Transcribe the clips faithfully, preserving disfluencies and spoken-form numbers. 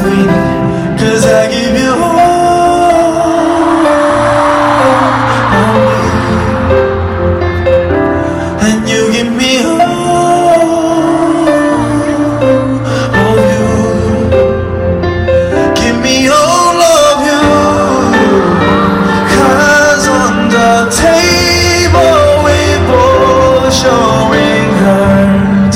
winning, cause I give you all of me, and you give me all of you. Give me all of you, cause on the table we both showing hurt,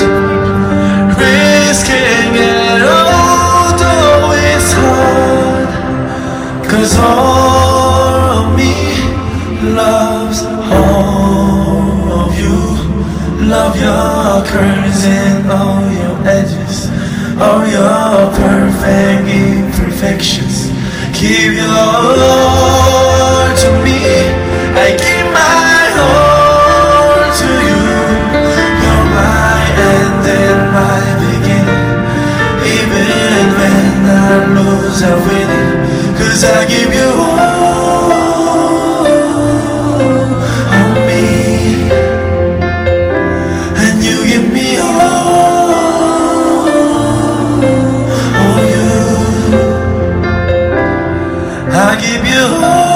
risking it all though it's hard. Cause all of me loves all of you. Love your curves and all your edges, all your perfect imperfections. Give your all to me, I give my all to you. You're my end and my beginning, even when I lose I win, cause I give you all of me, and you give me all of you. I give you all